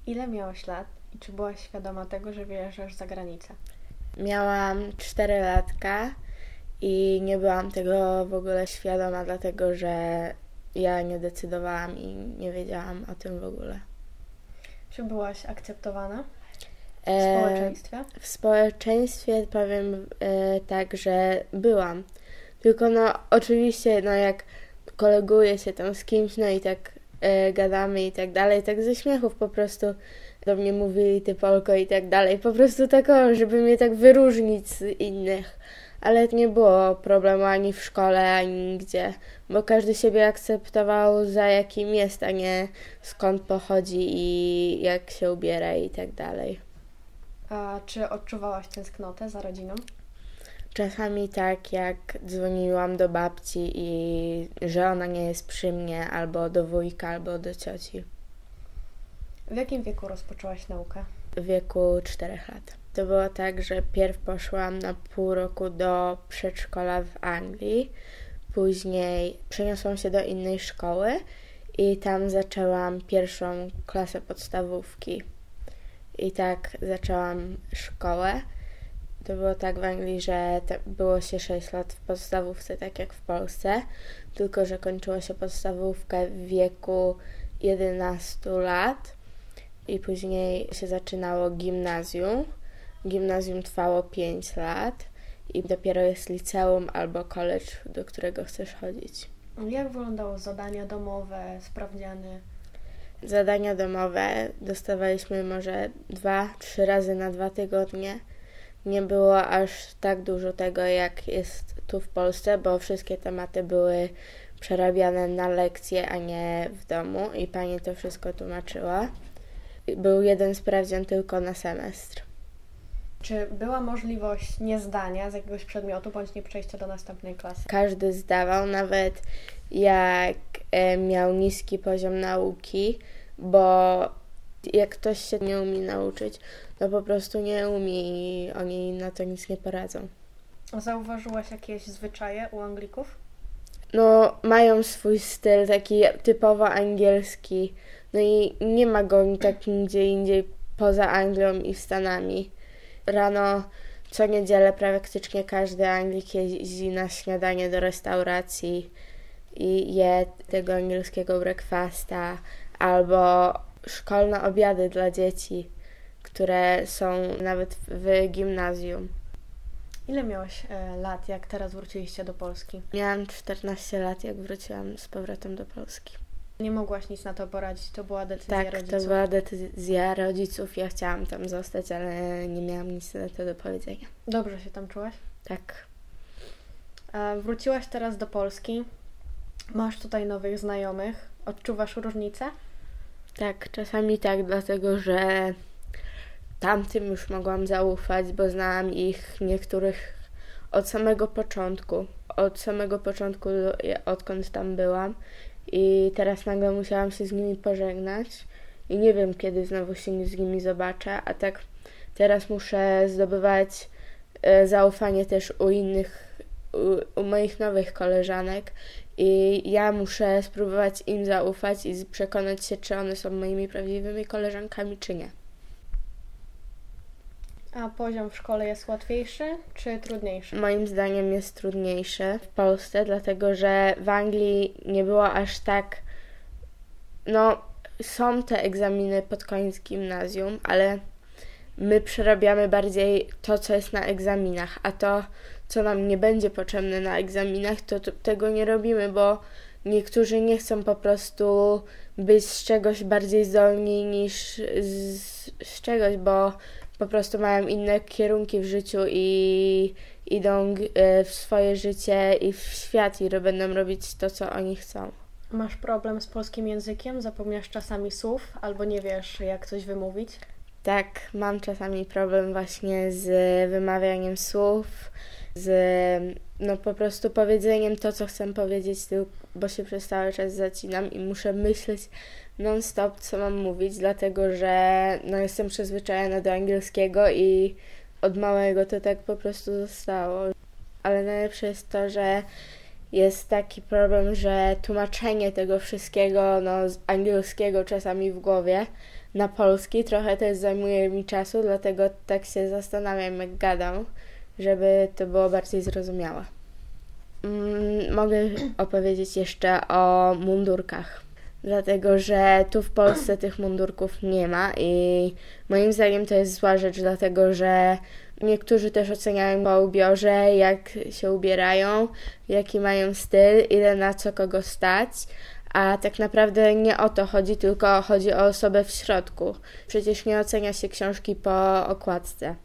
Ile miałaś lat i czy byłaś świadoma tego, że wyjeżdżasz za granicę? Miałam 4 latka i nie byłam tego w ogóle świadoma, dlatego że ja nie decydowałam i nie wiedziałam o tym w ogóle. Czy byłaś akceptowana w E, społeczeństwie? W społeczeństwie powiem tak, że byłam. Tylko oczywiście jak koleguję się tam z kimś, i tak gadamy i tak dalej, tak ze śmiechów po prostu do mnie mówili ty Polko i tak dalej. Po prostu tak, żeby mnie tak wyróżnić z innych. Ale nie było problemu ani w szkole, ani nigdzie, bo każdy siebie akceptował za jakim jest, a nie skąd pochodzi i jak się ubiera i tak dalej. A czy odczuwałaś tęsknotę za rodziną? Czasami tak, jak dzwoniłam do babci i że ona nie jest przy mnie, albo do wujka, albo do cioci. W jakim wieku rozpoczęłaś naukę? W wieku 4 lat. To było tak, że pierw poszłam na pół roku do przedszkola w Anglii, później przeniosłam się do innej szkoły i tam zaczęłam pierwszą klasę podstawówki. I tak zaczęłam szkołę. To było tak w Anglii, że było się 6 lat w podstawówce, tak jak w Polsce, tylko że kończyło się podstawówkę w wieku 11 lat i później się zaczynało gimnazjum. Gimnazjum trwało 5 lat i dopiero jest liceum albo college, do którego chcesz chodzić. Jak wyglądało zadania domowe, sprawdziany? Zadania domowe dostawaliśmy może 2-3 razy na 2 tygodnie. Nie było aż tak dużo tego, jak jest tu w Polsce, bo wszystkie tematy były przerabiane na lekcje, a nie w domu i pani to wszystko tłumaczyła. Był jeden sprawdzian tylko na semestr. Czy była możliwość niezdania z jakiegoś przedmiotu bądź nie przejścia do następnej klasy? Każdy zdawał, nawet jak miał niski poziom nauki, bo jak ktoś się nie umie nauczyć, to po prostu nie umie i oni na to nic nie poradzą. Zauważyłaś jakieś zwyczaje u Anglików? Mają swój styl taki typowo angielski, i nie ma go tak nigdzie indziej poza Anglią i Stanami. Rano co niedzielę praktycznie każdy Anglik jeździ na śniadanie do restauracji i je tego angielskiego breakfasta albo szkolne obiady dla dzieci, które są nawet w gimnazjum. Ile miałaś lat, jak teraz wróciliście do Polski? Miałam 14 lat, jak wróciłam z powrotem do Polski. Nie mogłaś nic na to poradzić, to była decyzja rodziców. Tak, to była decyzja rodziców. Ja chciałam tam zostać, ale nie miałam nic na to do powiedzenia. Dobrze się tam czułaś? Tak. Wróciłaś teraz do Polski. Masz tutaj nowych znajomych. Odczuwasz różnicę? Tak, czasami tak, dlatego że tamtym już mogłam zaufać, bo znałam ich niektórych od samego początku. Odkąd tam byłam. I teraz nagle musiałam się z nimi pożegnać i nie wiem, kiedy znowu się z nimi zobaczę, a tak teraz muszę zdobywać zaufanie też u moich nowych koleżanek i ja muszę spróbować im zaufać i przekonać się, czy one są moimi prawdziwymi koleżankami, czy nie. A poziom w szkole jest łatwiejszy czy trudniejszy? Moim zdaniem jest trudniejszy w Polsce, dlatego że w Anglii nie było aż tak... są te egzaminy pod koniec gimnazjum, ale my przerabiamy bardziej to, co jest na egzaminach, a to, co nam nie będzie potrzebne na egzaminach, to tego nie robimy, bo niektórzy nie chcą po prostu być z czegoś bardziej zdolni niż z czegoś, bo po prostu mają inne kierunki w życiu i idą w swoje życie i w świat i będą robić to, co oni chcą. Masz problem z polskim językiem? Zapomniasz czasami słów albo nie wiesz, jak coś wymówić? Tak, mam czasami problem właśnie z wymawianiem słów, z po prostu powiedzeniem to, co chcę powiedzieć, bo się przez cały czas zacinam i muszę myśleć non-stop, co mam mówić, dlatego że jestem przyzwyczajona do angielskiego i od małego to tak po prostu zostało. Ale najlepsze jest to, że jest taki problem, że tłumaczenie tego wszystkiego z angielskiego czasami w głowie na polski. Trochę też zajmuje mi czasu, dlatego tak się zastanawiam, jak gadam, żeby to było bardziej zrozumiałe. Mogę opowiedzieć jeszcze o mundurkach, dlatego że tu w Polsce tych mundurków nie ma i moim zdaniem to jest zła rzecz, dlatego że niektórzy też oceniają po ubiorze, jak się ubierają, jaki mają styl, ile na co kogo stać, a tak naprawdę nie o to chodzi, tylko chodzi o osobę w środku. Przecież nie ocenia się książki po okładce.